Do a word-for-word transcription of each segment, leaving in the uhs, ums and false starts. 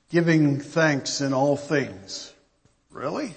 Giving thanks in all things. Really?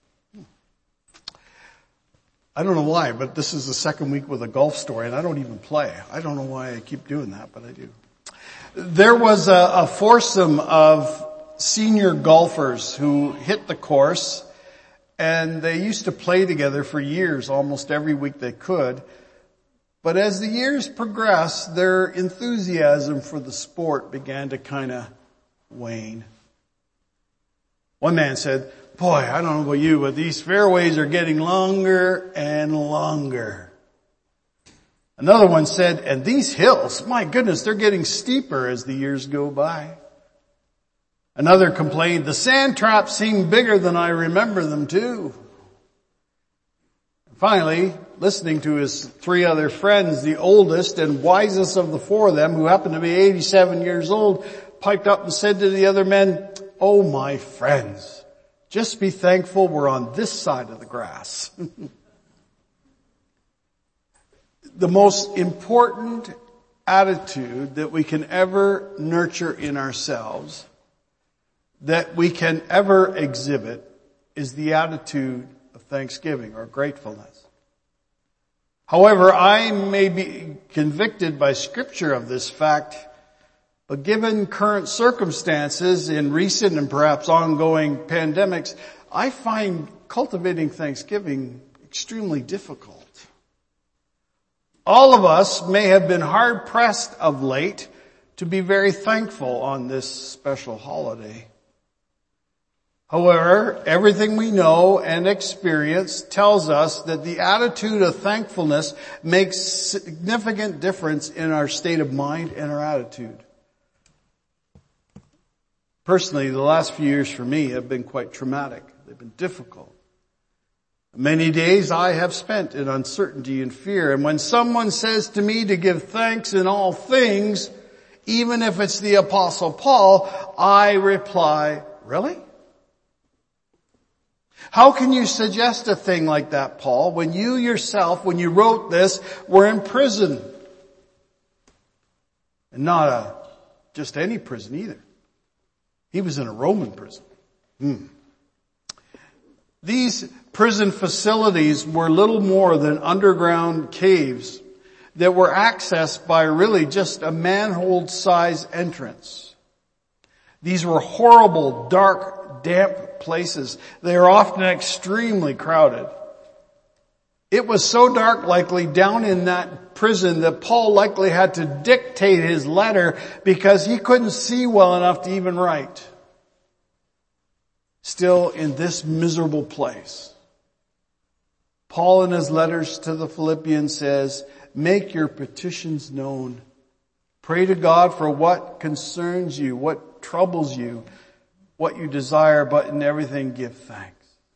I don't know why, but this is the second week with a golf story, and I don't even play. I don't know why I keep doing that, but I do. There was a, a foursome of senior golfers who hit the course, and they used to play together for years, almost every week they could. But as the years progressed, their enthusiasm for the sport began to kind of wane. One man said, "Boy, I don't know about you, but these fairways are getting longer and longer." Another one said, "And these hills, my goodness, they're getting steeper as the years go by." Another complained, "The sand traps seem bigger than I remember them too." Finally, listening to his three other friends, the oldest and wisest of the four of them, who happened to be eighty-seven years old, piped up and said to the other men, "Oh, my friends, just be thankful we're on this side of the grass." The most important attitude that we can ever nurture in ourselves, that we can ever exhibit, is the attitude of thanksgiving or gratefulness. However, I may be convicted by Scripture of this fact, but given current circumstances in recent and perhaps ongoing pandemics, I find cultivating thanksgiving extremely difficult. All of us may have been hard pressed of late to be very thankful on this special holiday. However, everything we know and experience tells us that the attitude of thankfulness makes significant difference in our state of mind and our attitude. Personally, the last few years for me have been quite traumatic. They've been difficult. Many days I have spent in uncertainty and fear. And when someone says to me to give thanks in all things, even if it's the Apostle Paul, I reply, "Really? How can you suggest a thing like that, Paul, when you yourself, when you wrote this, were in prison?" And not a, just any prison either. He was in a Roman prison. Hmm. These prison facilities were little more than underground caves that were accessed by really just a manhole-sized entrance. These were horrible, dark, damp places. They are often extremely crowded. It was so dark likely down in that prison that Paul likely had to dictate his letter because he couldn't see well enough to even write. Still, in this miserable place, Paul in his letters to the Philippians says, "Make your petitions known. Pray to God for what concerns you, what troubles you, what you desire, but in everything give thanks."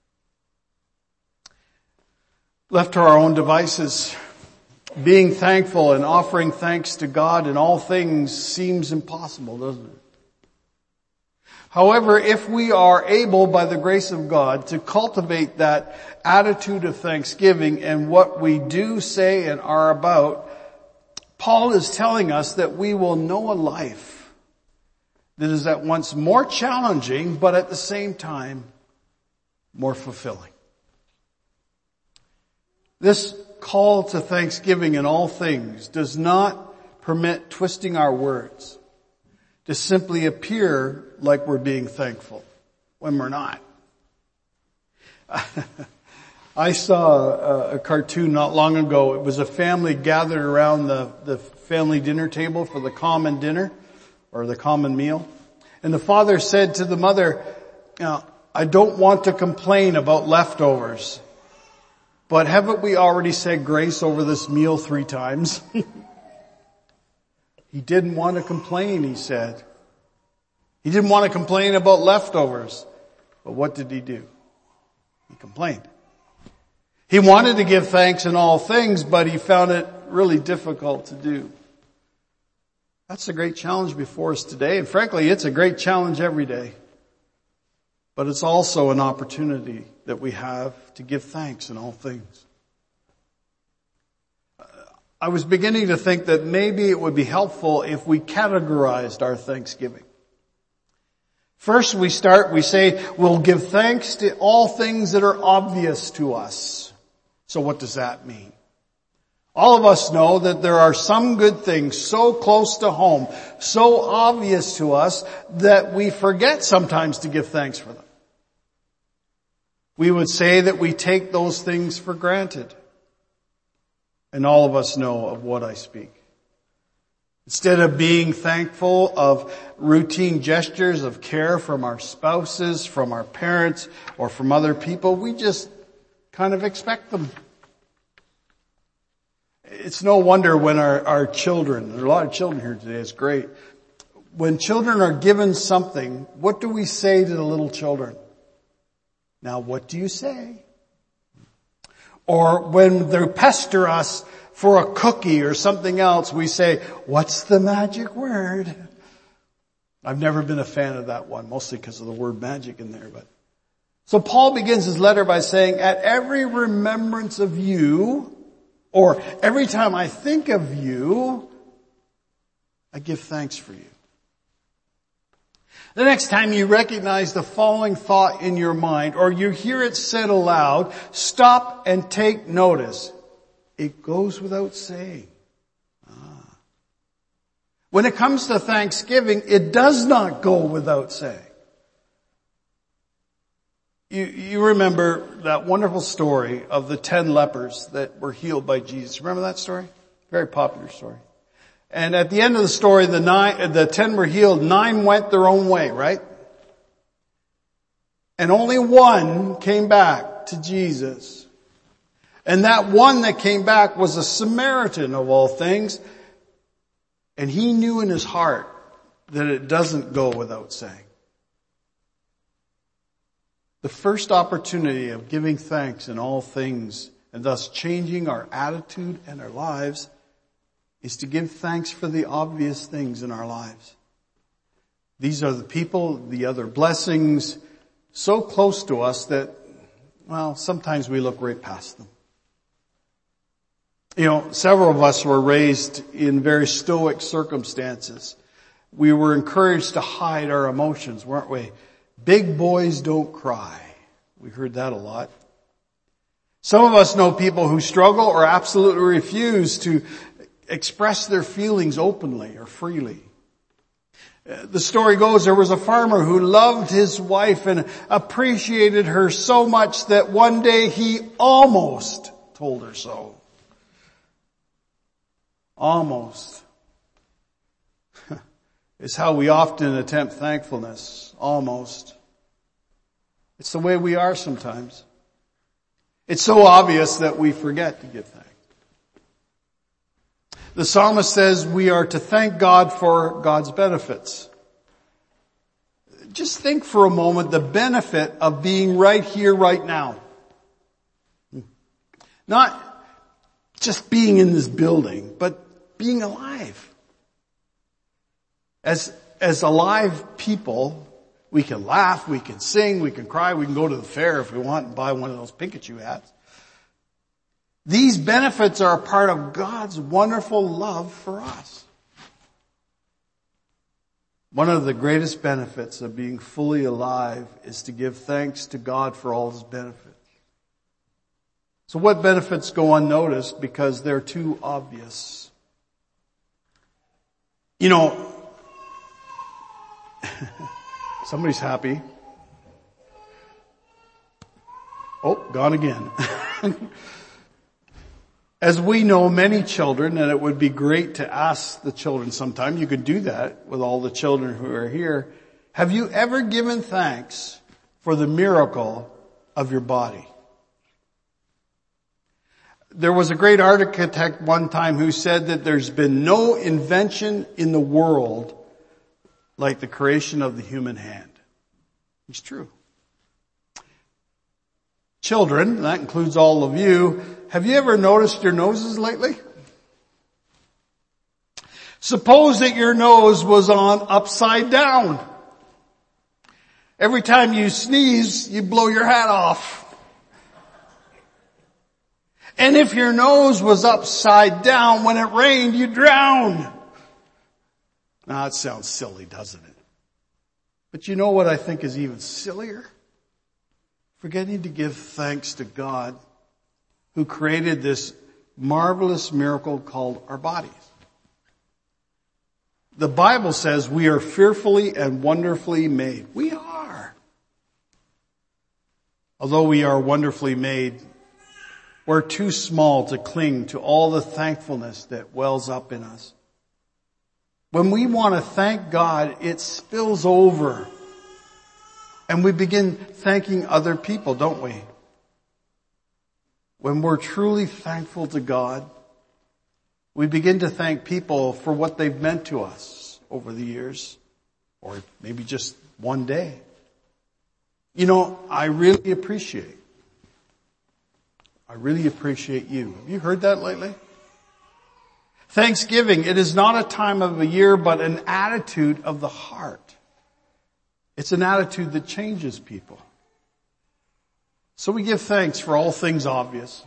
Left to our own devices, being thankful and offering thanks to God in all things seems impossible, doesn't it? However, if we are able, by the grace of God, to cultivate that attitude of thanksgiving in what we do, say, and are about, Paul is telling us that we will know a life that is at once more challenging, but at the same time, more fulfilling. This call to thanksgiving in all things does not permit twisting our words to simply appear like we're being thankful when we're not. I saw a, a cartoon not long ago. It was a family gathered around the, the family dinner table for the common dinner or the common meal. And the father said to the mother, "You know, I don't want to complain about leftovers, but haven't we already said grace over this meal three times?" He didn't want to complain, he said. He didn't want to complain about leftovers. But what did he do? He complained. He wanted to give thanks in all things, but he found it really difficult to do. That's a great challenge before us today. And frankly, it's a great challenge every day. But it's also an opportunity that we have to give thanks in all things. I was beginning to think that maybe it would be helpful if we categorized our thanksgiving. First we start, we say, we'll give thanks to all things that are obvious to us. So what does that mean? All of us know that there are some good things so close to home, so obvious to us, that we forget sometimes to give thanks for them. We would say that we take those things for granted. And all of us know of what I speak. Instead of being thankful of routine gestures of care from our spouses, from our parents, or from other people, we just kind of expect them. It's no wonder when our, our children, there are a lot of children here today, it's great. When children are given something, what do we say to the little children? Now, what do you say? Or when they pester us for a cookie or something else, we say, what's the magic word? I've never been a fan of that one, mostly because of the word magic in there. But so Paul begins his letter by saying, at every remembrance of you, or every time I think of you, I give thanks for you. The next time you recognize the following thought in your mind, or you hear it said aloud, stop and take notice. It goes without saying. Ah. When it comes to Thanksgiving, it does not go without saying. You, you remember that wonderful story of the ten lepers that were healed by Jesus. Remember that story? Very popular story. And at the end of the story, the nine, the ten were healed, nine went their own way, right? And only one came back to Jesus. And that one that came back was a Samaritan of all things. And he knew in his heart that it doesn't go without saying. The first opportunity of giving thanks in all things and thus changing our attitude and our lives is to give thanks for the obvious things in our lives. These are the people, the other blessings, so close to us that, well, sometimes we look right past them. You know, several of us were raised in very stoic circumstances. We were encouraged to hide our emotions, weren't we? Big boys don't cry. We heard that a lot. Some of us know people who struggle or absolutely refuse to express their feelings openly or freely. The story goes, there was a farmer who loved his wife and appreciated her so much that one day he almost told her so. Almost. It's how we often attempt thankfulness. Almost. It's the way we are sometimes. It's so obvious that we forget to give thanks. The psalmist says we are to thank God for God's benefits. Just think for a moment the benefit of being right here, right now. Not just being in this building, but being alive. As, as alive people, we can laugh, we can sing, we can cry, we can go to the fair if we want and buy one of those Pikachu hats. These benefits are a part of God's wonderful love for us. One of the greatest benefits of being fully alive is to give thanks to God for all His benefits. So what benefits go unnoticed because they're too obvious? You know, somebody's happy. Oh, gone again. As we know, many children, and it would be great to ask the children sometime, you could do that with all the children who are here. Have you ever given thanks for the miracle of your body? There was a great architect one time who said that there's been no invention in the world like the creation of the human hand. It's true. Children, that includes all of you, have you ever noticed your noses lately? Suppose that your nose was on upside down. Every time you sneeze, you blow your hat off. And if your nose was upside down, when it rained, you drowned. Now, that sounds silly, doesn't it? But you know what I think is even sillier? Forgetting to give thanks to God who created this marvelous miracle called our bodies. The Bible says we are fearfully and wonderfully made. We are. Although we are wonderfully made, we're too small to cling to all the thankfulness that wells up in us. When we want to thank God, it spills over. And we begin thanking other people, don't we? When we're truly thankful to God, we begin to thank people for what they've meant to us over the years, or maybe just one day. You know, I really appreciate, I really appreciate you. Have you heard that lately? Thanksgiving, it is not a time of a year, but an attitude of the heart. It's an attitude that changes people. So we give thanks for all things obvious.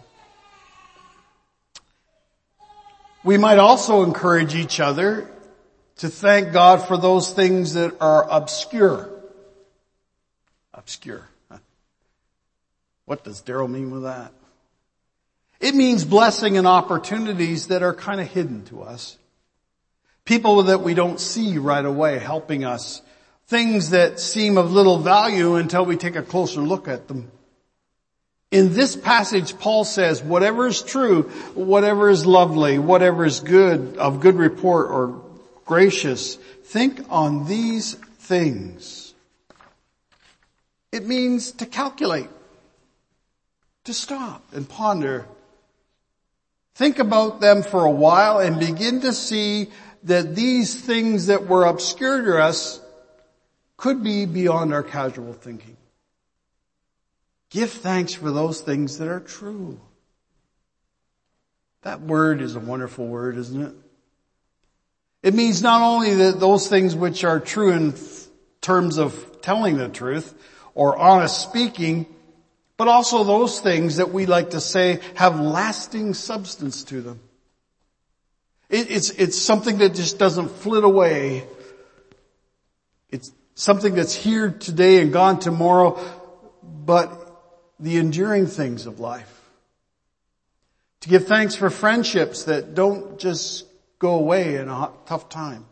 We might also encourage each other to thank God for those things that are obscure. Obscure. What does Daryl mean with that? It means blessing and opportunities that are kind of hidden to us. People that we don't see right away helping us. Things that seem of little value until we take a closer look at them. In this passage, Paul says, whatever is true, whatever is lovely, whatever is good, of good report or gracious, think on these things. It means to calculate, to stop and ponder. Think about them for a while and begin to see that these things that were obscure to us could be beyond our casual thinking. Give thanks for those things that are true. That word is a wonderful word, isn't it? It means not only that those things which are true in terms of telling the truth or honest speaking, but also those things that we like to say have lasting substance to them. It, it's, it's something that just doesn't flit away. It's something that's here today and gone tomorrow, but the enduring things of life. To give thanks for friendships that don't just go away in a hot, tough time.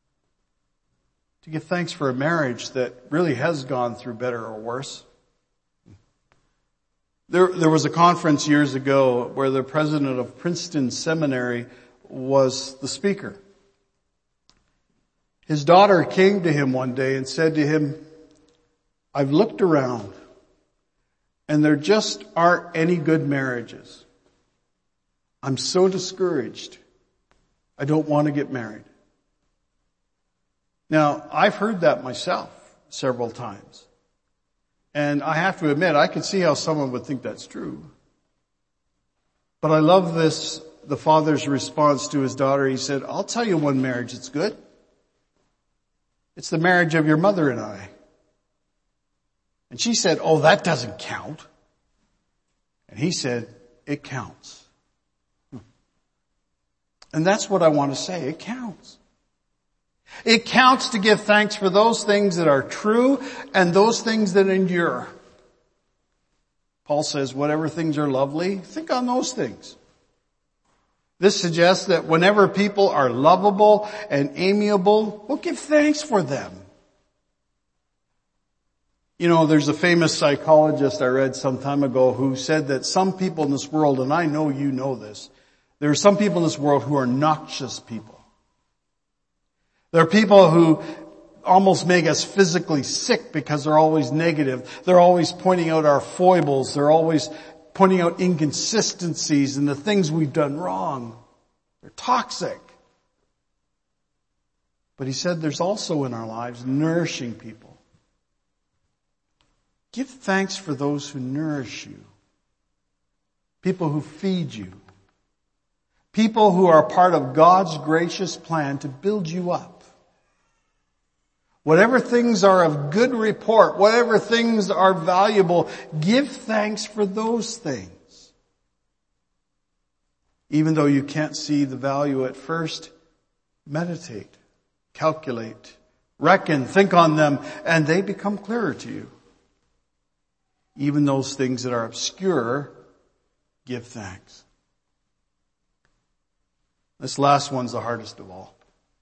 To give thanks for a marriage that really has gone through better or worse. There, there was a conference years ago where the president of Princeton Seminary was the speaker. His daughter came to him one day and said to him, I've looked around and there just aren't any good marriages. I'm so discouraged. I don't want to get married. Now, I've heard that myself several times. And I have to admit, I can see how someone would think that's true. But I love this, the father's response to his daughter. He said, I'll tell you one marriage that's good. It's the marriage of your mother and I. And she said, oh, that doesn't count. And he said, it counts. And that's what I want to say. It counts. It counts to give thanks for those things that are true and those things that endure. Paul says, whatever things are lovely, think on those things. This suggests that whenever people are lovable and amiable, we'll give thanks for them. You know, there's a famous psychologist I read some time ago who said that some people in this world, and I know you know this, there are some people in this world who are noxious people. There are people who almost make us physically sick because they're always negative. They're always pointing out our foibles. They're always pointing out inconsistencies and the things we've done wrong. They're toxic. But he said there's also in our lives nourishing people. Give thanks for those who nourish you. People who feed you. People who are part of God's gracious plan to build you up. Whatever things are of good report, whatever things are valuable, give thanks for those things. Even though you can't see the value at first, meditate, calculate, reckon, think on them, and they become clearer to you. Even those things that are obscure, give thanks. This last one's the hardest of all.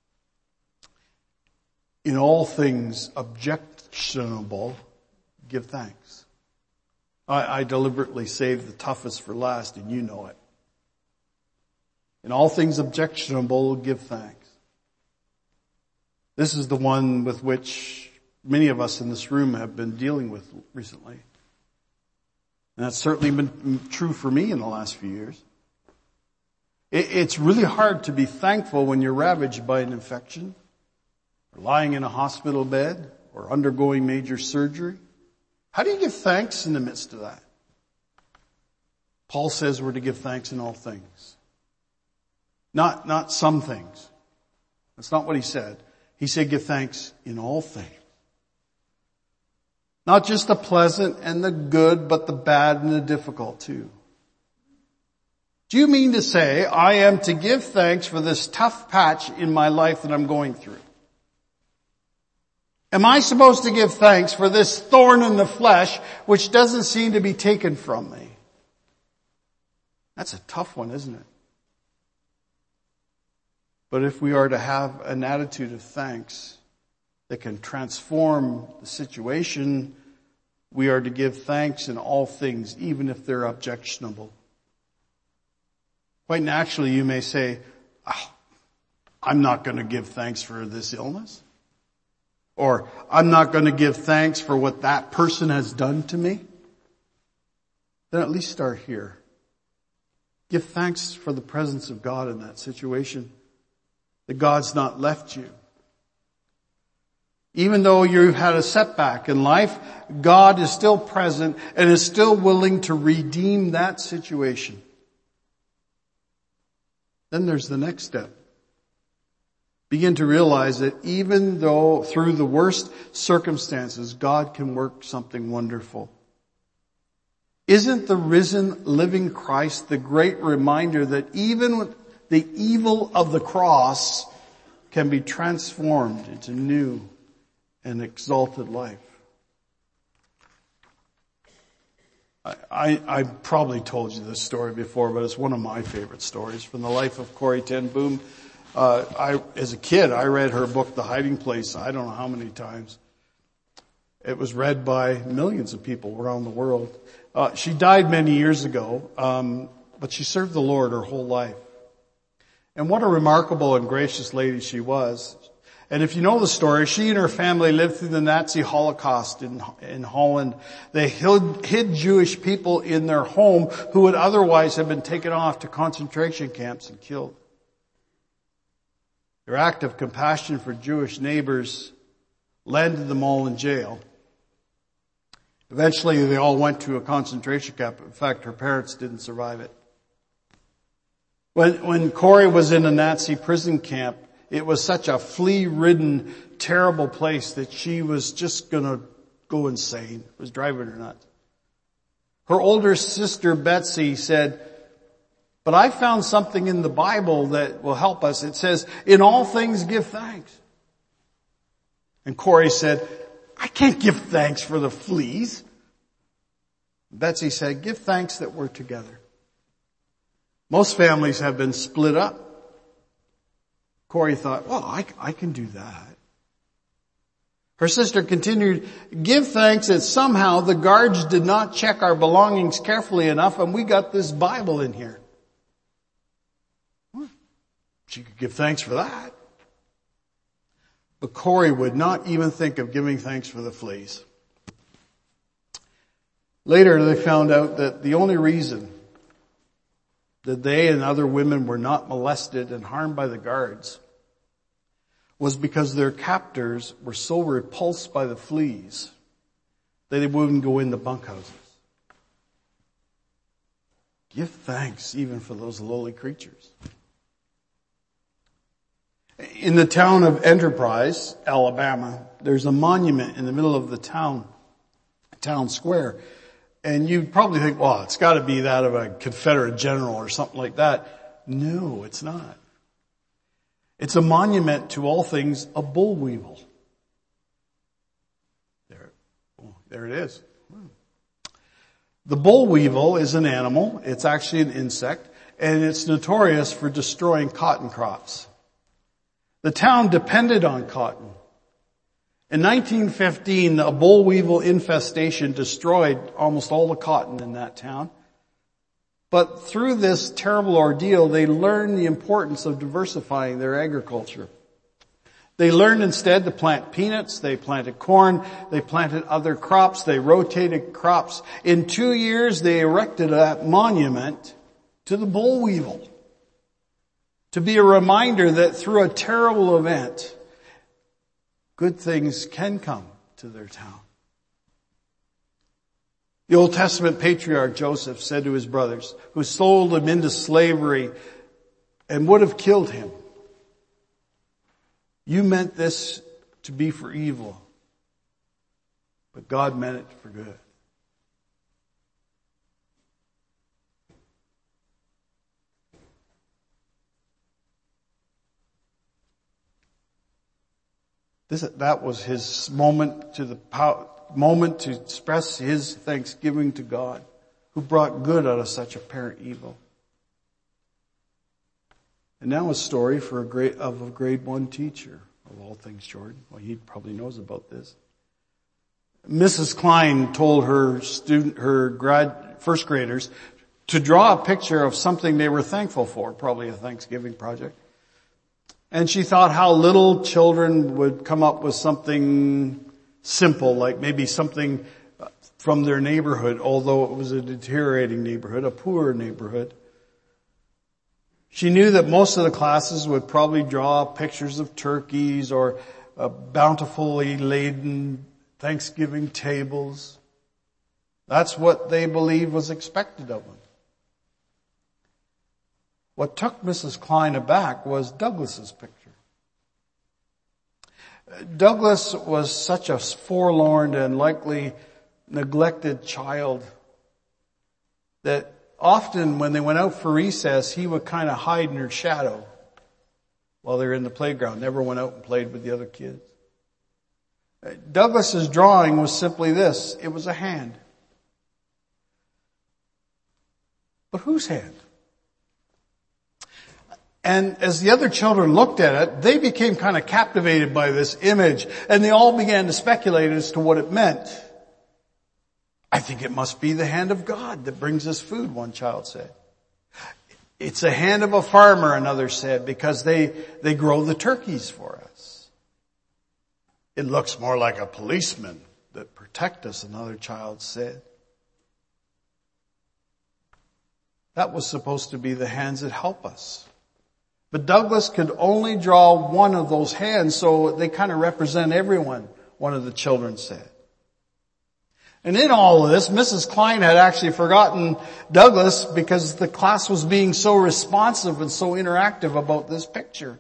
In all things objectionable, give thanks. I, I deliberately saved the toughest for last, and you know it. In all things objectionable, give thanks. This is the one with which many of us in this room have been dealing with recently. And that's certainly been true for me in the last few years. It, it's really hard to be thankful when you're ravaged by an infection, or lying in a hospital bed, or undergoing major surgery. How do you give thanks in the midst of that? Paul says we're to give thanks in all things. Not, not some things. That's not what he said. He said give thanks in all things. Not just the pleasant and the good, but the bad and the difficult too. Do you mean to say I am to give thanks for this tough patch in my life that I'm going through? Am I supposed to give thanks for this thorn in the flesh which doesn't seem to be taken from me? That's a tough one, isn't it? But if we are to have an attitude of thanks that can transform the situation, we are to give thanks in all things, even if they're objectionable. Quite naturally, you may say, oh, I'm not going to give thanks for this illness. Or, I'm not going to give thanks for what that person has done to me. Then at least start here. Give thanks for the presence of God in that situation. That God's not left you. Even though you've had a setback in life, God is still present and is still willing to redeem that situation. Then there's the next step. Begin to realize that even though through the worst circumstances, God can work something wonderful. Isn't the risen, living Christ the great reminder that even the evil of the cross can be transformed into new and exalted life? I, I, I probably told you this story before, but it's one of my favorite stories from the life of Corrie ten Boom. Uh, I, as a kid, I read her book, The Hiding Place, I don't know how many times. It was read by millions of people around the world. Uh, she died many years ago, um, but she served the Lord her whole life. And what a remarkable and gracious lady she was. And if you know the story, she and her family lived through the Nazi Holocaust in, in Holland. They hid, hid Jewish people in their home who would otherwise have been taken off to concentration camps and killed. Their act of compassion for Jewish neighbors landed them all in jail. Eventually they all went to a concentration camp. In fact, her parents didn't survive it. When, when Corrie was in a Nazi prison camp, it was such a flea-ridden, terrible place that she was just gonna go insane. It was driving her nuts. Her older sister Betsy said, but I found something in the Bible that will help us. It says, in all things give thanks. And Corrie said, I can't give thanks for the fleas. Betsy said, give thanks that we're together. Most families have been split up. Corrie thought, well, I, I can do that. Her sister continued, give thanks that somehow the guards did not check our belongings carefully enough and we got this Bible in here. Well, she could give thanks for that. But Corrie would not even think of giving thanks for the fleas. Later they found out that the only reason that they and other women were not molested and harmed by the guards was because their captors were so repulsed by the fleas that they wouldn't go into bunkhouses. Give thanks even for those lowly creatures. In the town of Enterprise, Alabama, there's a monument in the middle of the town, town square. And you'd probably think, well, it's got to be that of a Confederate general or something like that. No, it's not. It's a monument to all things a bull weevil. Oh, there it is. The boll weevil is an animal. It's actually an insect, and it's notorious for destroying cotton crops. The town depended on cotton. In nineteen fifteen, a boll weevil infestation destroyed almost all the cotton in that town. But through this terrible ordeal, they learned the importance of diversifying their agriculture. They learned instead to plant peanuts, they planted corn, they planted other crops, they rotated crops. In two years, they erected a monument to the boll weevil to be a reminder that through a terrible event, good things can come to their town. The Old Testament patriarch Joseph said to his brothers, who sold him into slavery and would have killed him, "You meant this to be for evil, but God meant it for good." This, that was his moment to the power, moment to express his thanksgiving to God, who brought good out of such apparent evil. And now a story for a grade, of a grade one teacher, of all things, Jordan. Well, he probably knows about this. Missus Klein told her student, her grad, first graders to draw a picture of something they were thankful for, probably a Thanksgiving project. And she thought how little children would come up with something simple, like maybe something from their neighborhood, although it was a deteriorating neighborhood, a poor neighborhood. She knew that most of the classes would probably draw pictures of turkeys or uh, bountifully laden Thanksgiving tables. That's what they believed was expected of them. What took Missus Klein aback was Douglas's picture. Douglas was such a forlorn and likely neglected child that often when they went out for recess, he would kind of hide in her shadow while they were in the playground. Never went out and played with the other kids. Douglas's drawing was simply this. It was a hand. But whose hand? And as the other children looked at it, they became kind of captivated by this image, and they all began to speculate as to what it meant. "I think it must be the hand of God that brings us food," one child said. "It's a hand of a farmer," another said, "because they, they grow the turkeys for us." "It looks more like a policeman that protect us," another child said. That was supposed to be the hands that help us. But Douglas could only draw one of those hands, so they kind of represent everyone, one of the children said. And in all of this, Missus Klein had actually forgotten Douglas because the class was being so responsive and so interactive about this picture.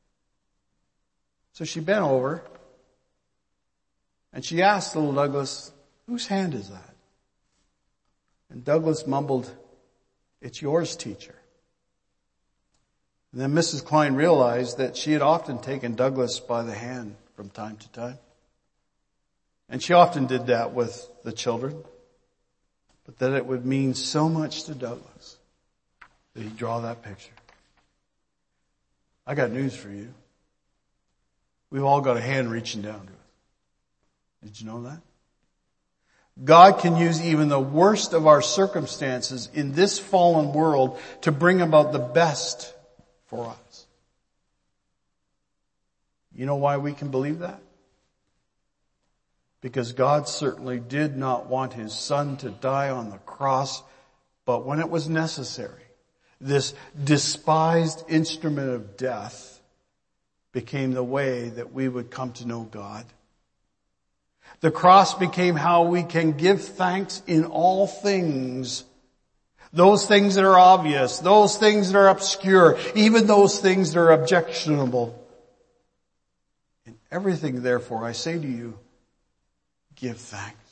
So she bent over and she asked little Douglas, "Whose hand is that?" And Douglas mumbled, "It's yours, teacher." And then Missus Klein realized that she had often taken Douglas by the hand from time to time. And she often did that with the children. But that it would mean so much to Douglas that he'd draw that picture. I got news for you. We've all got a hand reaching down to us. Did you know that? God can use even the worst of our circumstances in this fallen world to bring about the best for us. You know why we can believe that? Because God certainly did not want His Son to die on the cross, but when it was necessary, this despised instrument of death became the way that we would come to know God. The cross became how we can give thanks in all things. Those things that are obvious, those things that are obscure, even those things that are objectionable. In everything, therefore, I say to you, give thanks.